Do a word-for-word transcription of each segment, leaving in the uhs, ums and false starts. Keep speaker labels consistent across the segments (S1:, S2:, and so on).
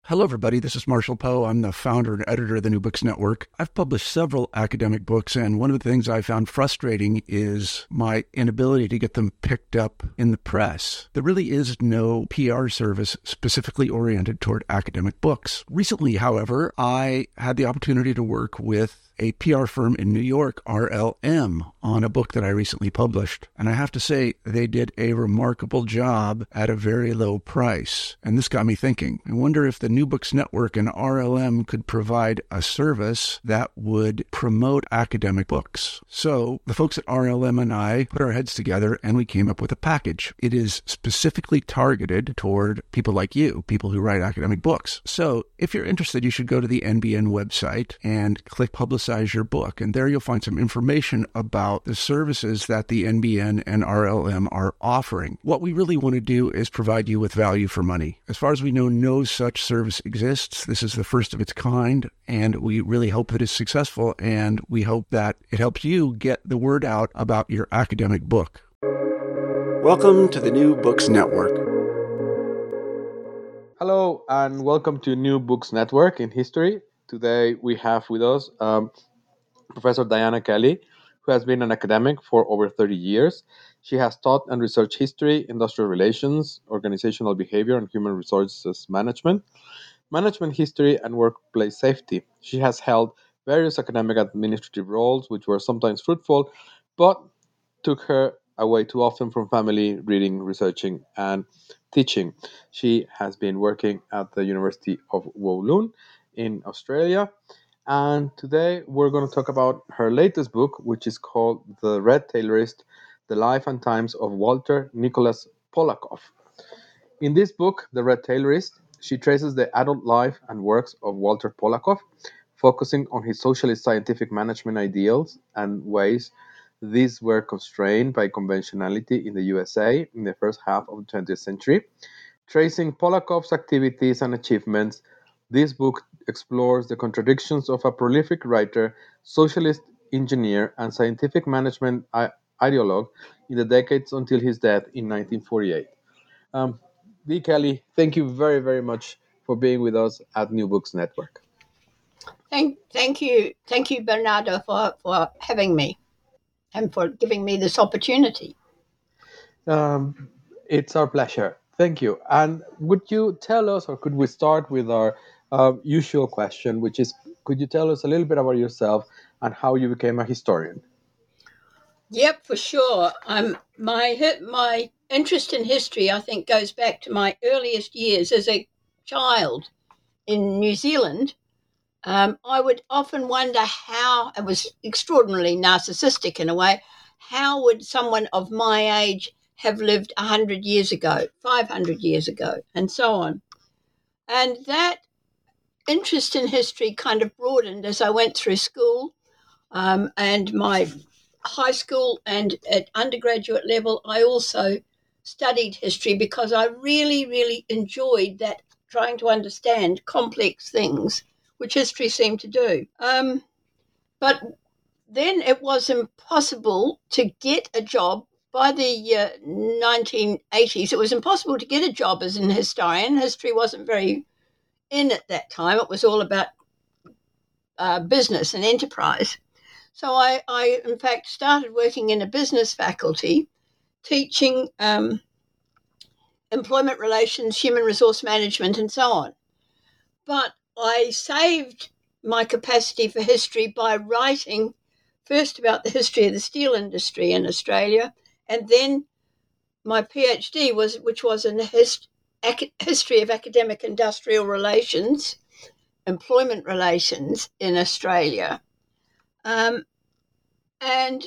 S1: Hello, everybody. This is Marshall Poe. I'm the founder and editor of the New Books Network. I've published several academic books, and one of the things I found frustrating is my inability to get them picked up in the press. There really is no P R service specifically oriented toward academic books. Recently, however, I had the opportunity to work with a P R firm in New York, R L M, on a book that I recently published. And I have to say, they did a remarkable job at a very low price. And this got me thinking. I wonder if the New Books Network and R L M could provide a service that would promote academic books. So the folks at R L M and I put our heads together and we came up with a package. It is specifically targeted toward people like you, people who write academic books. So if you're interested, you should go to the N B N website and click Publicize your book. And there you'll find some information about the services that the N B N and R L M are offering. What we really want to do is provide you with value for money. As far as we know, no such service exists. This is the first of its kind, and we really hope that it's successful, and we hope that it helps you get the word out about your academic book. Welcome to the New Books Network.
S2: Hello, and welcome to New Books Network in History. Today we have with us um, Professor Diana Kelly, who has been an academic for over thirty years. She has taught and researched history, industrial relations, organizational behavior, and human resources management, management history, and workplace safety. She has held various academic administrative roles, which were sometimes fruitful, but took her away too often from family, reading, researching, and teaching. She has been working at the University of Wollongong in Australia. And today we're going to talk about her latest book, which is called The Red Tailorist, The Life and Times of Walter Nicholas Polakov. In this book, The Red Tailorist, she traces the adult life and works of Walter Polakov, focusing on his socialist scientific management ideals and ways these were constrained by conventionality in the U S A in the first half of the twentieth century. Tracing Polakov's activities and achievements, this book explores the contradictions of a prolific writer, socialist engineer, and scientific management I- ideologue in the decades until his death in nineteen forty-eight. Um, D. Kelly, thank you very, very much for being with us at New Books Network.
S3: Thank, thank you, thank you, Bernardo, for, for having me and for giving me this opportunity.
S2: Um, it's our pleasure. Thank you. And would you tell us, or could we start with our uh, usual question, which is, could you tell us a little bit about yourself and how you became a historian?
S3: Yep, for sure. Um, my my interest in history, I think, goes back to my earliest years as a child in New Zealand. Um, I would often wonder how, it was extraordinarily narcissistic in a way, how would someone of my age have lived one hundred years ago, five hundred years ago, and so on. And that interest in history kind of broadened as I went through school, um, and my high school and at undergraduate level, I also studied history because I really, really enjoyed that, trying to understand complex things, which history seemed to do. Um, but then it was impossible to get a job. By the uh, nineteen eighties, it was impossible to get a job as an historian. History wasn't very in at that time. It was all about uh, business and enterprise. So I, I, in fact, started working in a business faculty, teaching um, employment relations, human resource management, and so on. But I saved my capacity for history by writing first about the history of the steel industry in Australia, and then my PhD was, which was in the hist- ac- history of academic industrial relations, employment relations in Australia. Um, and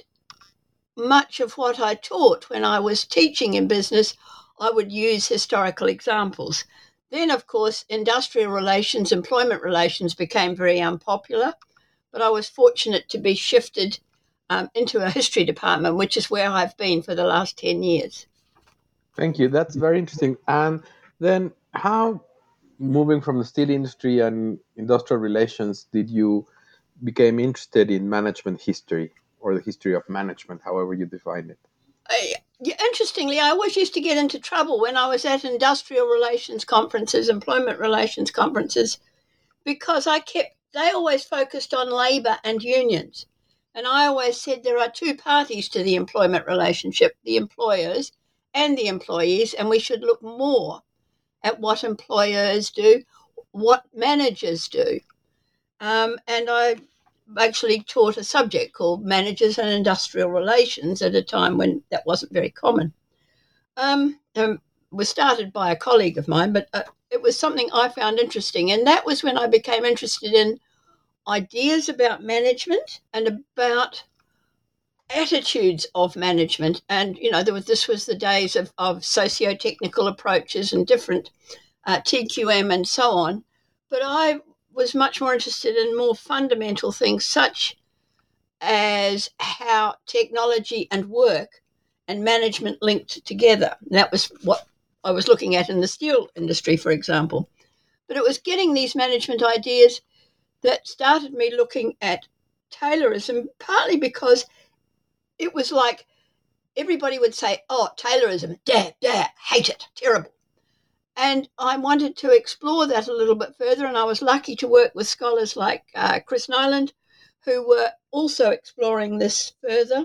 S3: much of what I taught when I was teaching in business, I would use historical examples. Then, of course, industrial relations, employment relations became very unpopular, but I was fortunate to be shifted um, into a history department, which is where I've been for the last ten years.
S2: Thank you. That's very interesting. And then how, moving from the steel industry and industrial relations, did you become interested in management history or the history of management, however you define it?
S3: I, Yeah, interestingly, I always used to get into trouble when I was at industrial relations conferences, employment relations conferences, because I kept, they always focused on labour and unions. And I always said there are two parties to the employment relationship, the employers and the employees, and we should look more at what employers do, what managers do. Um, and I actually taught a subject called Managers and Industrial Relations at a time when that wasn't very common. Um, um, was started by a colleague of mine, but uh, it was something I found interesting. And that was when I became interested in ideas about management and about attitudes of management. And, you know, there was, this was the days of, of socio-technical approaches and different uh, T Q M and so on. But I was much more interested in more fundamental things, such as how technology and work and management linked together. And that was what I was looking at in the steel industry, for example. But it was getting these management ideas that started me looking at Taylorism, partly because it was like everybody would say, oh, Taylorism, dad, dad, hate it, terrible. And I wanted to explore that a little bit further, and I was lucky to work with scholars like uh, Chris Nyland, who were also exploring this further.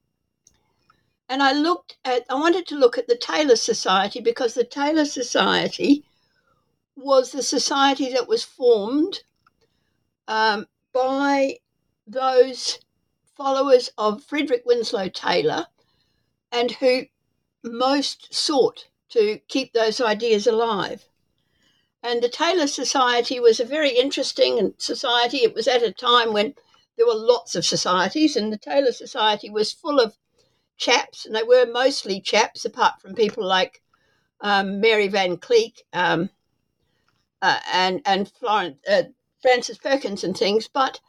S3: And I looked at, I wanted to look at the Taylor Society, because the Taylor Society was the society that was formed um, by those followers of Frederick Winslow Taylor, and who most sought to keep those ideas alive. And the Taylor Society was a very interesting society. It was at a time when there were lots of societies, and the Taylor Society was full of chaps, and they were mostly chaps, apart from people like um, Mary Van Cleek um, uh, and and Florence, uh, Francis Perkins and things. But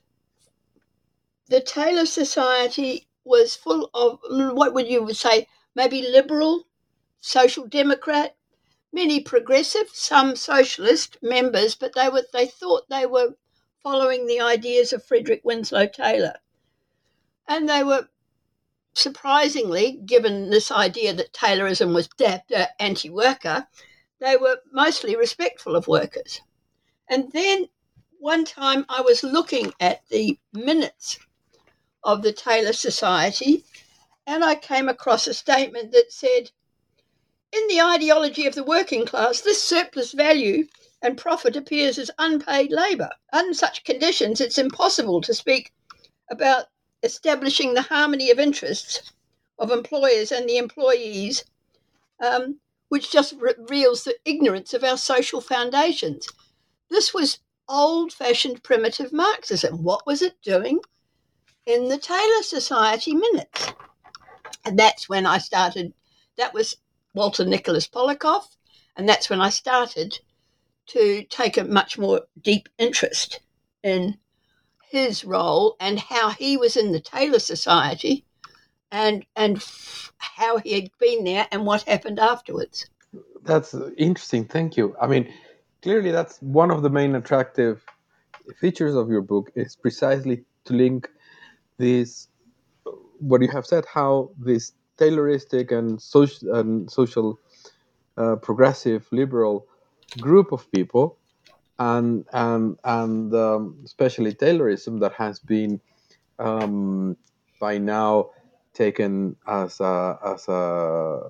S3: the Taylor Society was full of, what would you say, maybe liberal, social democrat, many progressive, some socialist members, but they were they thought they were following the ideas of Frederick Winslow Taylor. And they were, surprisingly, given this idea that Taylorism was anti-worker, they were mostly respectful of workers. And then one time I was looking at the minutes of the Taylor Society, and I came across a statement that said, in the ideology of the working class, this surplus value and profit appears as unpaid labour. Under such conditions, it's impossible to speak about establishing the harmony of interests of employers and the employees, um, which just reveals the ignorance of our social foundations. This was old-fashioned primitive Marxism. What was it doing in the Taylor Society minutes? And that's when I started, that was Walter Nicholas Polikoff, and that's when I started to take a much more deep interest in his role and how he was in the Taylor Society, and and how he had been there and what happened afterwards.
S2: That's interesting. Thank you. I mean, clearly that's one of the main attractive features of your book, is precisely to link this, what you have said, how this Tayloristic and social and social uh, progressive liberal group of people, and and and um, especially Taylorism, that has been um, by now taken as a, as a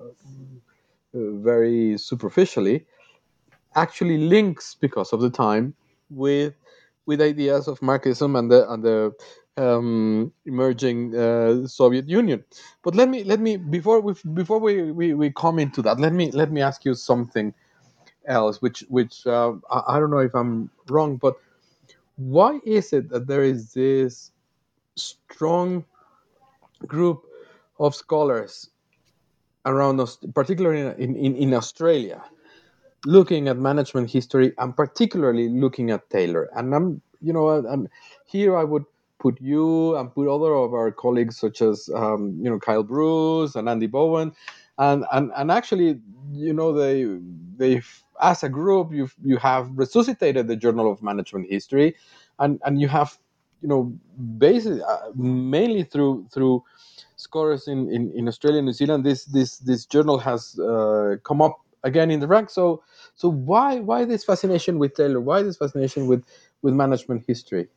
S2: very superficially, actually links, because of the time, with with ideas of Marxism and the and the um, emerging uh, Soviet Union. But let me let me before we before we, we, we come into that, let me let me ask you something else, which which uh, I, I don't know if I'm wrong, but why is it that there is this strong group of scholars around us, particularly in, in, in Australia, looking at management history, and particularly looking at Taylor? And I'm, you know, I'm, here I would put you and put other of our colleagues, such as, um, you know, Kyle Bruce and Andy Bowen, and and and actually, you know, they they as a group, you you have resuscitated the Journal of Management History, and and you have you know, basically uh, mainly through through scholars in, in, in Australia and New Zealand, this this this journal has uh, come up again in the ranks. So so why why this fascination with Taylor? Why this fascination with with management history?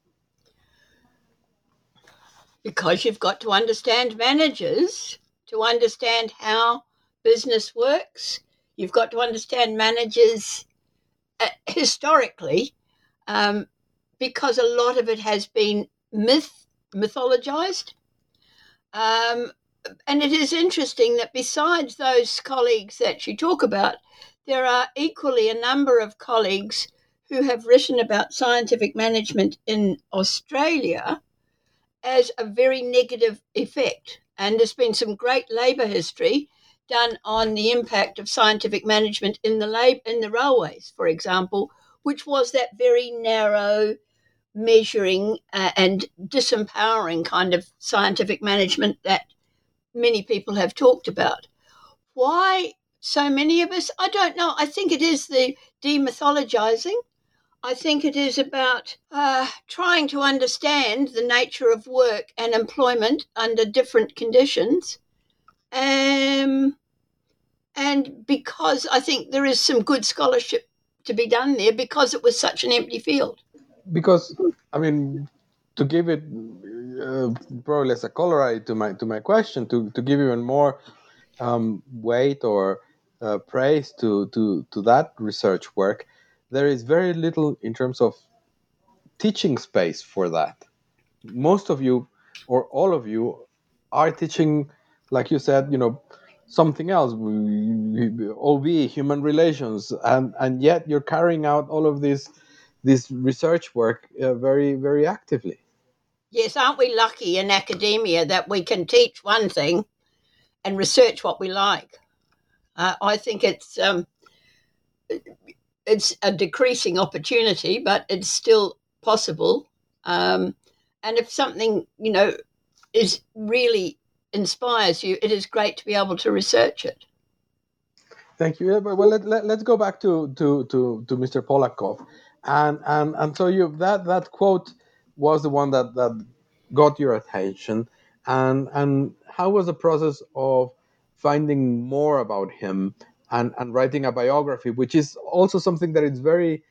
S3: Because you've got to understand managers to understand how business works. You've got to understand managers uh, historically, um, because a lot of it has been myth mythologized. Um, and it is interesting that besides those colleagues that you talk about, there are equally a number of colleagues who have written about scientific management in Australia as a very negative effect. And there's been some great labour history done on the impact of scientific management in the lab, in the railways, for example, which was that very narrow, measuring uh, and disempowering kind of scientific management that many people have talked about. Why so many of us? I don't know. I think it is the demythologizing. I think it is about uh, trying to understand the nature of work and employment under different conditions. Um, and because I think there is some good scholarship to be done there because it was such an empty field.
S2: Because, I mean, to give it uh, probably as a corollary to my to my question, to, to give even more um, weight or uh, praise to, to, to that research work, there is very little in terms of teaching space for that. Most of you, or all of you, are teaching, like you said, you know, something else, O B, human relations, and and yet you're carrying out all of this this research work uh, very very actively.
S3: Yes, aren't we lucky in academia that we can teach one thing and research what we like? Uh, I think it's um, it's a decreasing opportunity, but it's still possible. Um, and if something, you know, is really inspires you, it is great to be able to research it.
S2: Thank you. Well, let, let, let's go back to, to, to, to Mister Polakov. And, and, and so you that, that quote was the one that, that got your attention. And, and how was the process of finding more about him and, and writing a biography, which is also something that is very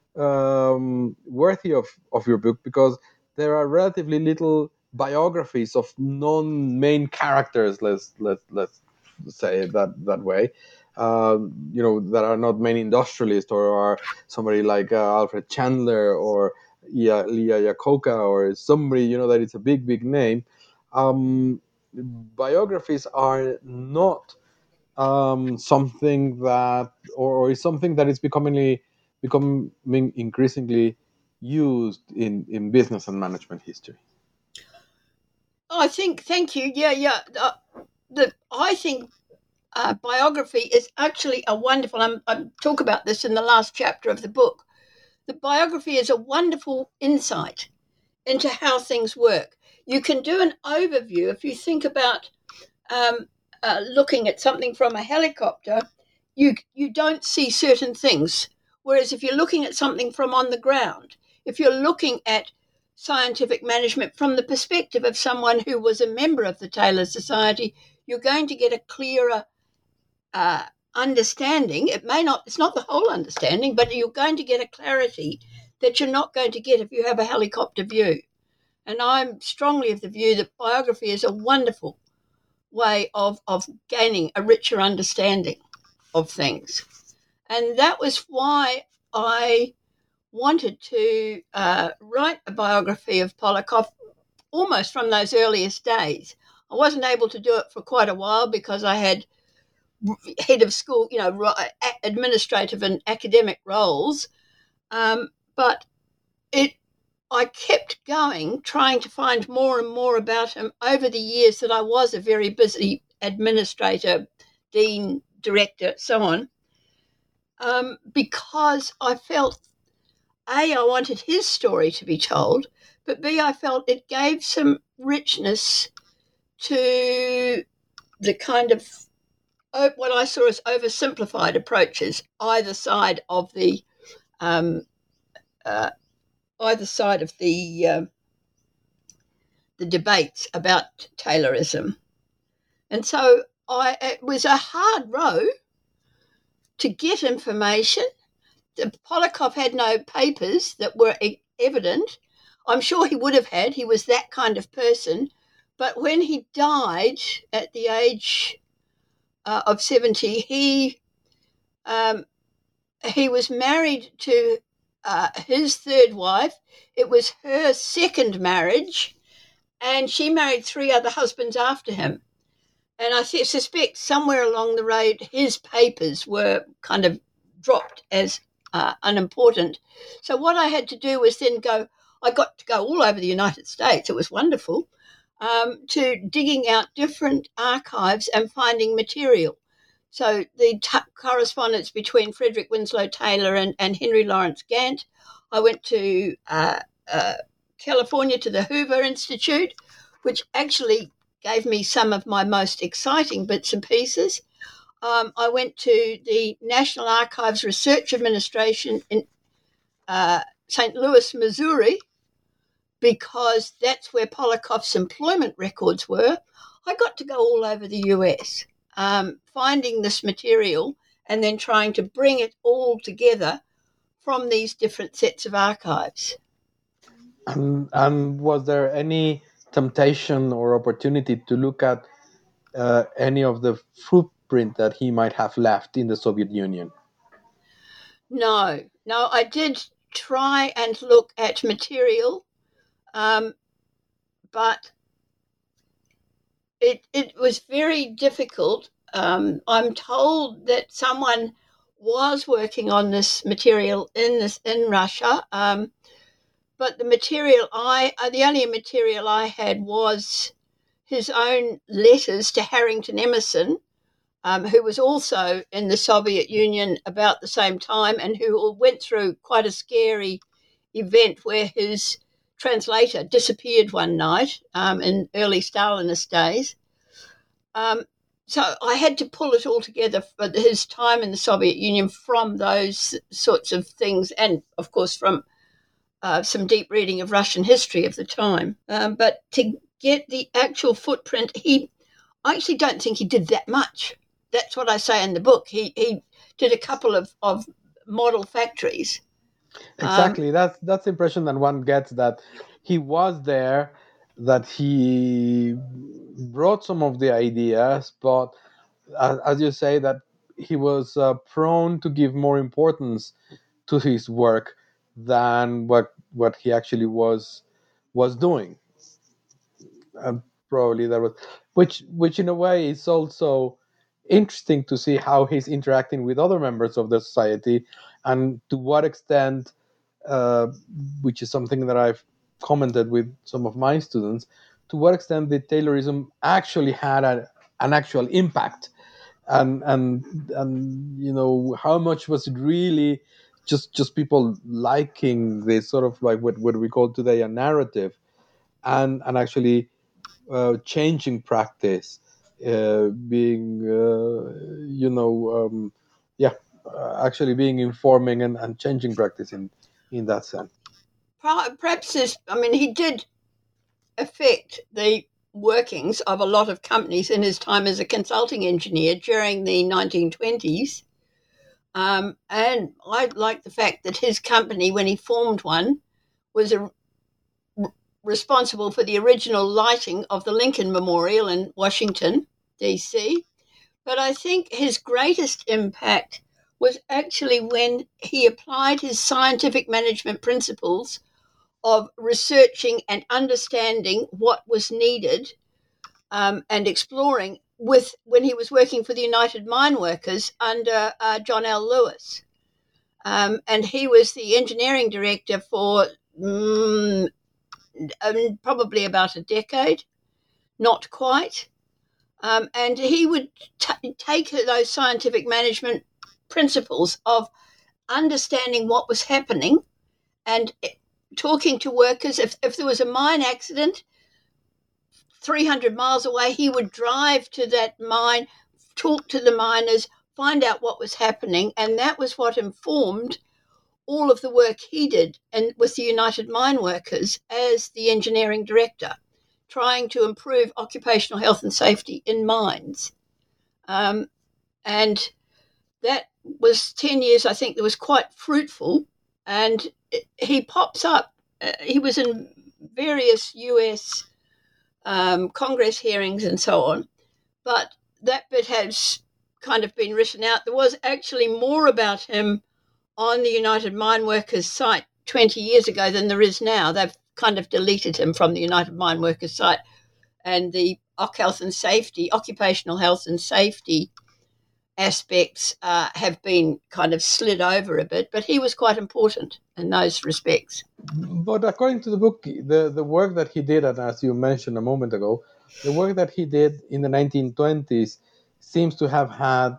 S2: um, worthy of, of your book, because there are relatively little biographies of non-main characters, let's, let's, let's say it that, that way. Uh, you know, that are not main industrialists, or are somebody like uh, Alfred Chandler or Leah Iacocca, or somebody, you know, that it's a big, big name. Um, biographies are not um, something that, or, or is something that is becoming becoming increasingly used in, in business and management history.
S3: Oh, I think, thank you. Yeah, yeah. Uh, the I think uh, biography is actually a wonderful. I'm, I talk about this in the last chapter of the book. The biography is a wonderful insight into how things work. You can do an overview if you think about um, uh, looking at something from a helicopter. You you don't see certain things, whereas if you're looking at something from on the ground, if you're looking at scientific management from the perspective of someone who was a member of the Taylor Society, you're going to get a clearer uh, understanding. It may not, it's not the whole understanding, but you're going to get a clarity that you're not going to get if you have a helicopter view. And I'm strongly of the view that biography is a wonderful way of, of gaining a richer understanding of things. And that was why I wanted to uh, write a biography of Polakov almost from those earliest days. I wasn't able to do it for quite a while because I had head of school, you know, administrative and academic roles. Um, but it, I kept going, trying to find more and more about him over the years that I was a very busy administrator, dean, director, so on, um, because I felt, A, I wanted his story to be told, but B, I felt it gave some richness to the kind of what I saw as oversimplified approaches either side of the um, uh, either side of the uh, the debates about Taylorism. And so I, it was a hard row to get information. Poliakoff had no papers that were e- evident. I'm sure he would have had. He was that kind of person. But when he died at the age uh, of seventy, he um, he was married to uh, his third wife. It was her second marriage, and she married three other husbands after him. And I th- suspect somewhere along the road, his papers were kind of dropped as uh, unimportant. So what I had to do was then go, I got to go all over the United States. It was wonderful, um, to digging out different archives and finding material. So the t- correspondence between Frederick Winslow Taylor and, and Henry Lawrence Gantt. I went to uh, uh, California to the Hoover Institute, which actually gave me some of my most exciting bits and pieces. Um, I went to the National Archives Research Administration in uh, Saint Louis, Missouri, because that's where Poliakoff's employment records were. I got to go all over the U S, um, finding this material and then trying to bring it all together from these different sets of archives.
S2: And, and was there any temptation or opportunity to look at uh, any of the footprint that he might have left in the Soviet Union?
S3: No, no, I did try and look at material, um, but it it was very difficult. Um, I'm told that someone was working on this material in this in Russia, um, but the material I uh, the only material I had was his own letters to Harrington Emerson, um, who was also in the Soviet Union about the same time and who went through quite a scary event where his translator disappeared one night um, in early Stalinist days. Um, so I had to pull it all together for his time in the Soviet Union from those sorts of things and, of course, from uh, some deep reading of Russian history of the time. Um, but to get the actual footprint, he, I actually don't think he did that much. That's what I say in the book. He he did a couple of, of model factories.
S2: Exactly. Um, that's that's the impression that one gets, that he was there, that he brought some of the ideas, but uh, as you say, that he was uh, prone to give more importance to his work than what what he actually was was doing. And probably that was, which which in a way is also interesting to see how he's interacting with other members of the society, and to what extent, uh, which is something that I've commented with some of my students, to what extent the Taylorism actually had a, an actual impact, and and and you know, how much was it really just just people liking this sort of like what, what we call today a narrative, and and actually uh, changing practice, uh, being uh, you know um, yeah uh, actually being informing and, and changing practice in in that sense.
S3: Perhaps this, I mean, he did affect the workings of a lot of companies in his time as a consulting engineer during the nineteen twenties. Um, and I like the fact that his company, when he formed one, was a, r- responsible for the original lighting of the Lincoln Memorial in Washington, D C. But I think his greatest impact was actually when he applied his scientific management principles of researching and understanding what was needed, um, and exploring with when he was working for the United Mine Workers under uh, John L. Lewis. Um, and he was the engineering director for mm, um, probably about a decade, not quite. Um, and he would t- take those scientific management principles of understanding what was happening and talking to workers. If, if there was a mine accident three hundred miles away, he would drive to that mine, talk to the miners, find out what was happening. And that was what informed all of the work he did and with the United Mine Workers as the engineering director. trying to improve occupational health and safety in mines. Um, and that was ten years, I think, that was quite fruitful. And he pops up. Uh, he was in various U S um, Congress hearings and so on. But that bit has kind of been written out. There was actually more about him on the United Mine Workers site twenty years ago than there is now. They've kind of deleted him from the United Mine Workers site, and the Oc Health and Safety, occupational health and safety aspects uh, have been kind of slid over a bit, but he was quite important in those respects.
S2: But according to the book, the, the work that he did, and as you mentioned a moment ago, the work that he did in the nineteen twenties seems to have had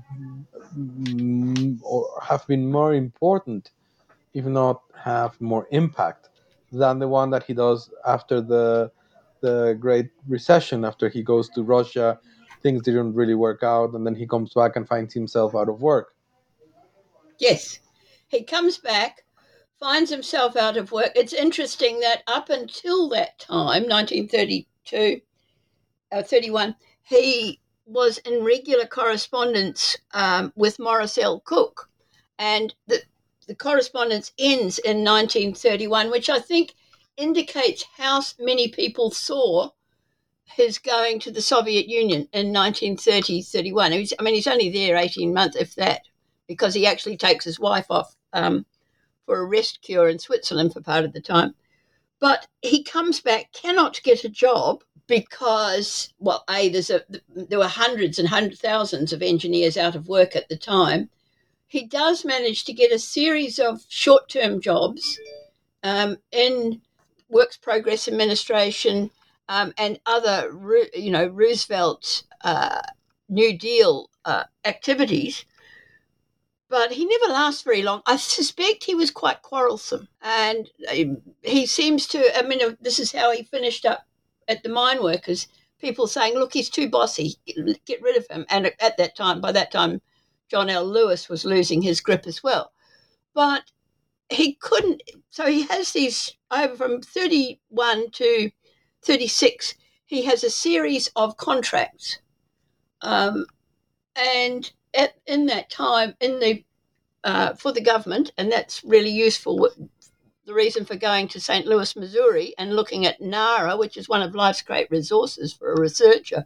S2: mm, or have been more important, if not have more impact, than the one that he does after the the Great Recession. After he goes to Russia, things didn't really work out, and then he comes back and finds himself out of work.
S3: Yes, he comes back, finds himself out of work. It's interesting that up until that time, nineteen thirty-two, uh, thirty-one, he was in regular correspondence um, with Morris L. Cook, and the, the correspondence ends in nineteen thirty-one, which I think indicates how many people saw his going to the Soviet Union in nineteen thirty, thirty-one. He's, I mean, he's only there eighteen months, if that, because he actually takes his wife off um, for a rest cure in Switzerland for part of the time. But he comes back, cannot get a job because, well, A, there's a, there were hundreds and hundreds, thousands of engineers out of work at the time. He does manage to get a series of short-term jobs um, in Works Progress Administration um, and other, you know, Roosevelt uh, New Deal uh, activities. But he never lasts very long. I suspect he was quite quarrelsome. And he seems to, I mean, this is how he finished up at the mine workers. People saying, look, he's too bossy, get rid of him. And at that time, by that time, John L. Lewis was losing his grip as well. But he couldn't, so he has these, over from thirty-one to thirty-six, he has a series of contracts. Um, and at, in that time, in the uh, for the government, and that's really useful. The reason for going to Saint Louis, Missouri, and looking at NARA, which is one of life's great resources for a researcher.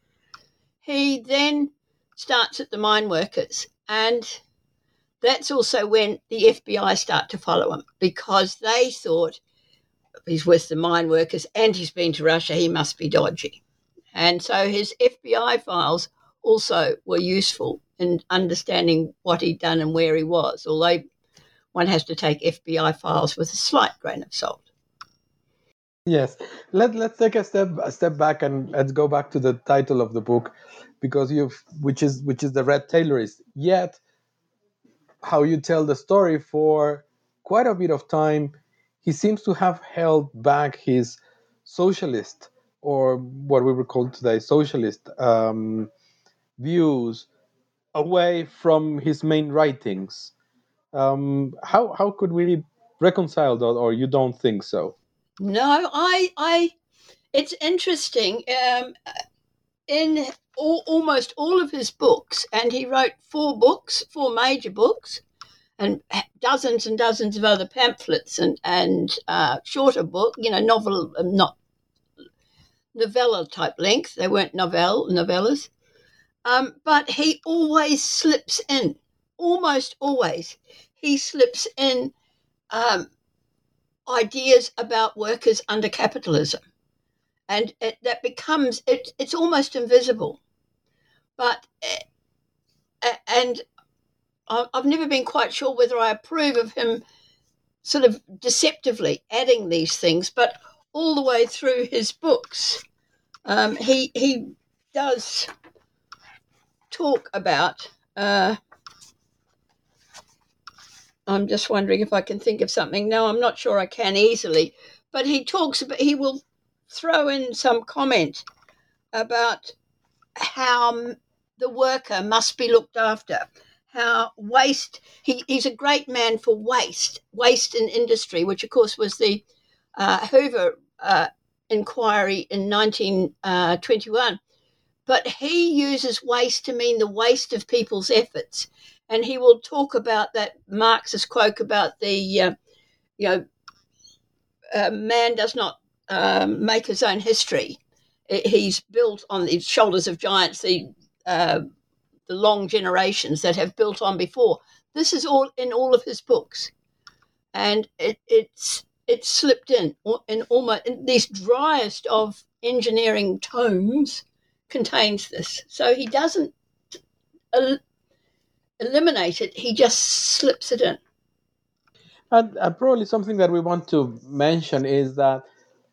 S3: He then starts at the mine workers, and that's also when the F B I start to follow him, because they thought he's with the mine workers and he's been to Russia, he must be dodgy. And so his F B I files also were useful in understanding what he'd done and where he was, although one has to take F B I files with a slight grain of salt.
S2: Yes, let let's take a step a step back and let's go back to the title of the book, because you've which is which is The Red Tailorist. Yet, how you tell the story, for quite a bit of time, he seems to have held back his socialist, or what we would call today socialist, um, views away from his main writings. Um, how how could we reconcile that, or you don't think so?
S3: No, I, I, it's interesting. Um, in all, almost all of his books, and he wrote four books, four major books, and dozens and dozens of other pamphlets and and uh, shorter book, you know, novel, not novella type length. They weren't novel novellas, um, but he always slips in, almost always, he slips in. Um, ideas about workers under capitalism, and it, that becomes it, it's almost invisible. But uh, and I've never been quite sure whether I approve of him sort of deceptively adding these things, but all the way through his books, um, he he does talk about. Uh, I'm just wondering if I can think of something. No, I'm not sure I can easily. But he talks about, he will throw in some comment about how the worker must be looked after, how waste, he, he's a great man for waste, waste in industry, which of course was the uh, Hoover uh, inquiry in nineteen twenty-one. But he uses waste to mean the waste of people's efforts. And he will talk about that Marxist quote about the, uh, you know, uh, man does not um, make his own history. He's built on the shoulders of giants, the uh, the long generations that have built on before. This is all in all of his books, and it, it's it's slipped in in almost in these driest of engineering tomes contains this. So he doesn't el- eliminate it; he just slips it in.
S2: And, and probably something that we want to mention is that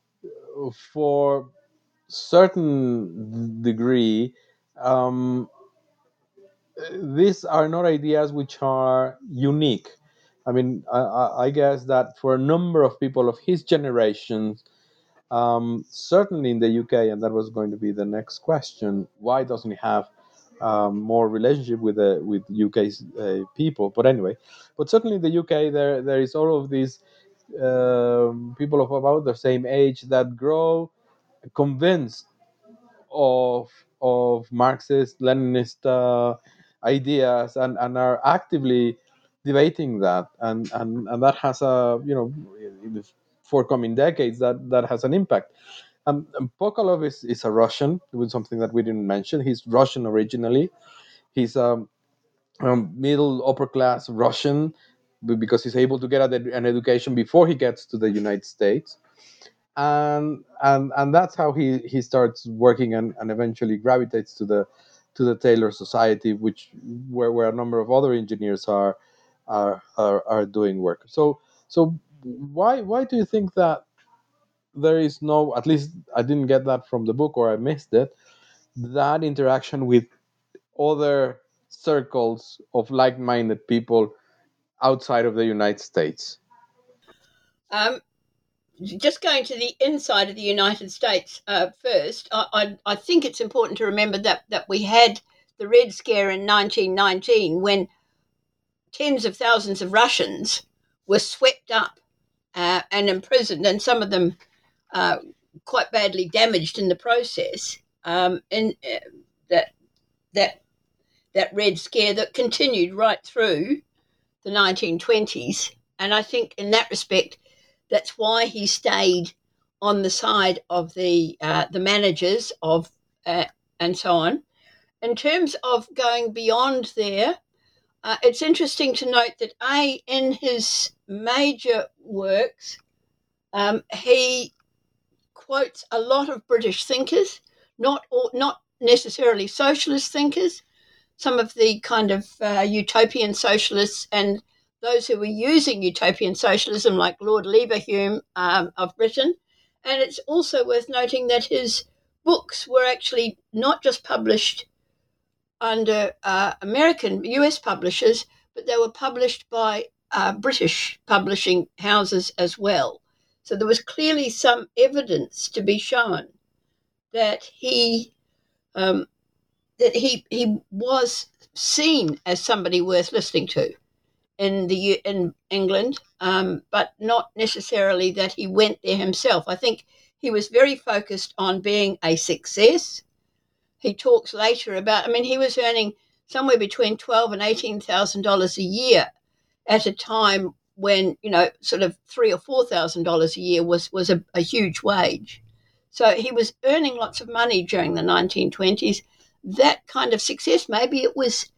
S2: for certain degree, um, these are not ideas which are unique. I mean, I, I I guess that for a number of people of his generation, um, certainly in the U K, and that was going to be the next question, why doesn't he have um, more relationship with the with U K uh, people? But anyway, but certainly in the U K, there there is all of these um, people of about the same age that grow convinced of of Marxist Leninist uh, ideas, and, and are actively debating that, and, and, and that has a, you know, in the forthcoming decades, that, that has an impact. Um, and Pokolov is, is a Russian. It was something that we didn't mention. He's Russian originally. He's a um, middle upper class Russian because he's able to get an education before he gets to the United States, and and and that's how he he starts working, and, and eventually gravitates to the to the Taylor Society, which where, where a number of other engineers are are are, are doing work. So so why why do you think that there is no, at least I didn't get that from the book, or I missed it, that interaction with other circles of like-minded people outside of the United States?
S3: Um, just going to the inside of the United States uh, first, I, I, I think it's important to remember that, that we had the Red Scare in nineteen nineteen when tens of thousands of Russians were swept up uh, and imprisoned, and some of them uh, quite badly damaged in the process. Um, and uh, that that that Red Scare that continued right through the nineteen twenties, and I think in that respect, that's why he stayed on the side of the uh, the managers of uh, and so on. In terms of going beyond there, uh, it's interesting to note that A, in his major works, um, he quotes a lot of British thinkers, not all, not necessarily socialist thinkers. Some of the kind of uh, utopian socialists and those who were using utopian socialism, like Lord Leverhulme um, of Britain. And it's also worth noting that his books were actually not just published under uh, American, U S publishers, but they were published by uh, British publishing houses as well. So there was clearly some evidence to be shown that he um, that he he was seen as somebody worth listening to in the in England, um, but not necessarily that he went there himself. I think he was very focused on being a success. He talks later about, I mean, he was earning somewhere between twelve and eighteen thousand dollars a year at a time when, you know, sort of three or four thousand dollars a year was was a, a huge wage. So he was earning lots of money during the nineteen twenties. That kind of success, maybe it was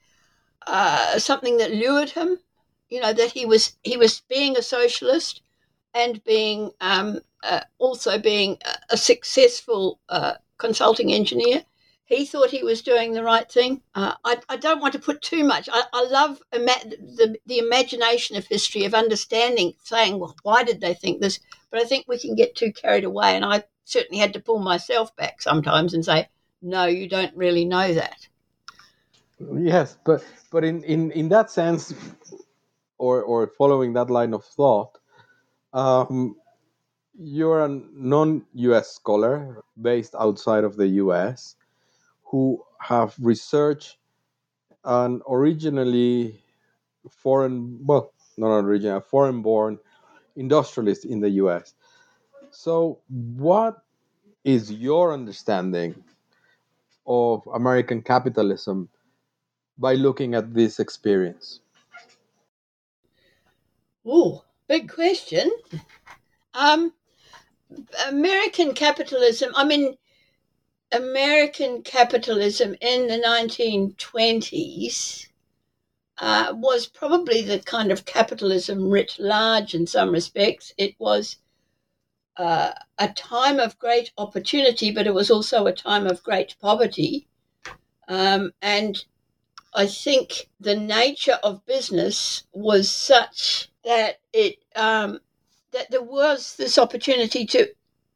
S3: uh, something that lured him. You know, that he was he was being a socialist and being um, uh, also being a, a successful uh, consulting engineer. He thought he was doing the right thing. Uh, I, I don't want to put too much. I, I love ima- the, the imagination of history, of understanding, saying, well, why did they think this? But I think we can get too carried away. And I certainly had to pull myself back sometimes and say, no, you don't really know that.
S2: Yes, but but in, in, in that sense, or or following that line of thought, um, you're a non-U S scholar based outside of the U S who have researched an originally foreign, well, not original, a foreign-born industrialist in the U S. So, what is your understanding of American capitalism by looking at this experience?
S3: Ooh, big question. Um, American capitalism, I mean, American capitalism in the nineteen twenties uh, was probably the kind of capitalism writ large in some respects. It was uh, a time of great opportunity, but it was also a time of great poverty. Um, and I think the nature of business was such that it um, that there was this opportunity to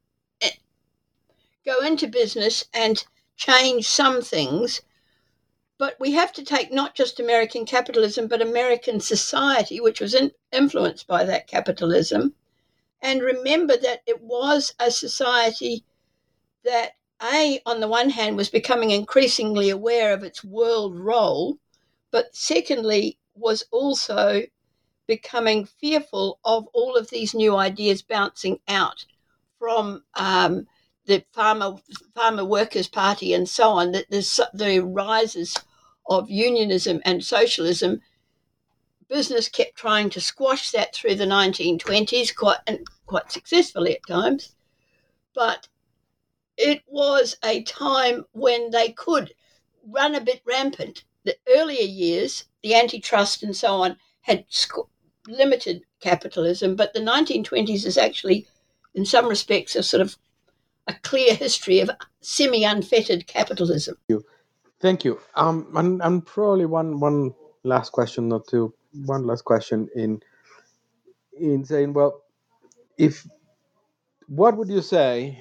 S3: go into business and change some things. But we have to take not just American capitalism, but American society, which was in, influenced by that capitalism, and remember that it was a society that, A, on the one hand, was becoming increasingly aware of its world role, but secondly, was also becoming fearful of all of these new ideas bouncing out from um, the farmer farmer workers' party and so on. That the, the rises of unionism and socialism, business kept trying to squash that through the nineteen twenties, quite and quite successfully at times. But it was a time when they could run a bit rampant. The earlier years, the antitrust and so on, had sc- limited capitalism, but the nineteen twenties is actually, in some respects, a sort of a clear history of semi-unfettered capitalism.
S2: Thank you. Um, and, and probably one one last question, not two. One last question in in saying, well, if what would you say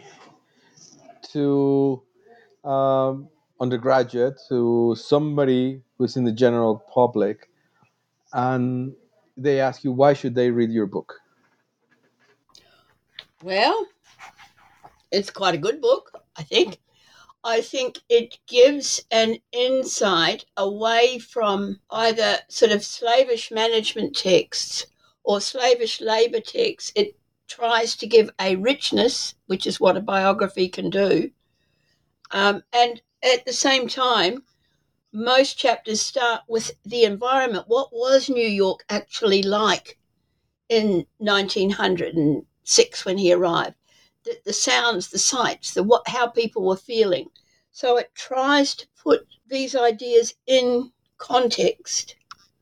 S2: to um, undergraduate, to somebody who's in the general public, and they ask you why should they read your book?
S3: Well, it's quite a good book, I think. I think it gives an insight away from either sort of slavish management texts or slavish labor texts. It tries to give a richness, which is what a biography can do. Um, and at the same time, most chapters start with the environment. What was New York actually like in nineteen oh six when he arrived? The, the sounds, the sights, the what, how people were feeling. So it tries to put these ideas in context,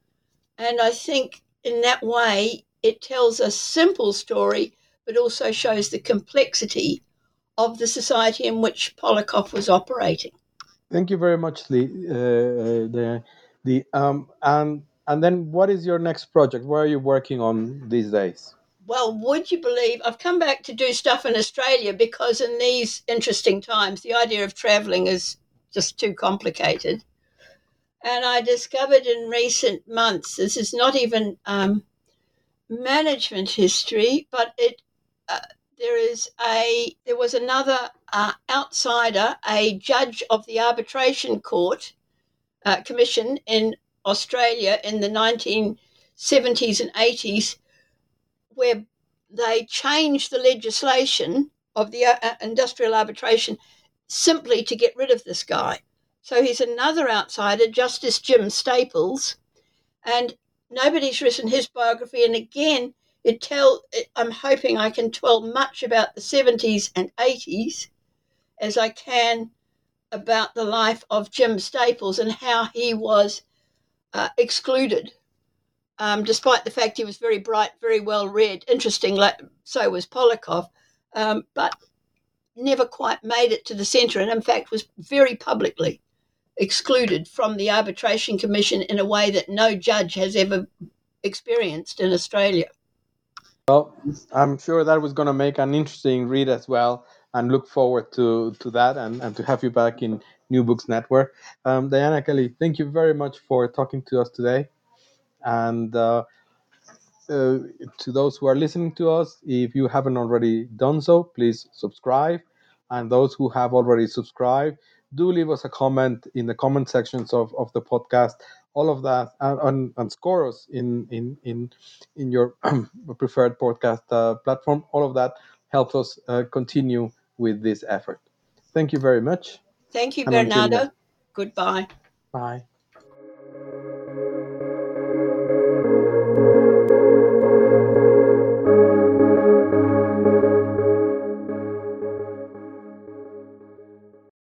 S3: and I think in that way it tells a simple story, but also shows the complexity of the society in which Polakov was operating.
S2: Thank you very much, Lee. Uh, uh, the the um and and then what is your next project? What are you working on these days?
S3: Well, would you believe I've come back to do stuff in Australia because in these interesting times, the idea of traveling is just too complicated. And I discovered in recent months, this is not even um, management history, but it uh, there is a there was another uh, outsider, a judge of the arbitration court uh, commission in Australia in the nineteen seventies and eighties, where they changed the legislation of the uh, industrial arbitration simply to get rid of this guy. So he's another outsider, Justice Jim Staples, and nobody's written his biography. And again, it tell. I'm hoping I can tell much about the seventies and eighties as I can about the life of Jim Staples and how he was uh, excluded. Um, despite the fact he was very bright, very well read, interesting, like, so was Polakov, um, but never quite made it to the centre, and in fact was very publicly excluded from the arbitration commission in a way that no judge has ever experienced in Australia.
S2: Well, I'm sure that was going to make an interesting read as well, and look forward to, to that and, and to have you back in New Books Network. Um, Diana Kelly, thank you very much for talking to us today. And uh, uh, to those who are listening to us, if you haven't already done so, please subscribe. And those who have already subscribed, do leave us a comment in the comment sections of, of the podcast. All of that, and, and, and score us in in in in your preferred podcast uh, platform. All of that helps us uh, continue with this effort. Thank you very much.
S3: Thank you,
S2: And until
S3: Bernardo.
S2: next-
S3: Goodbye.
S2: Bye.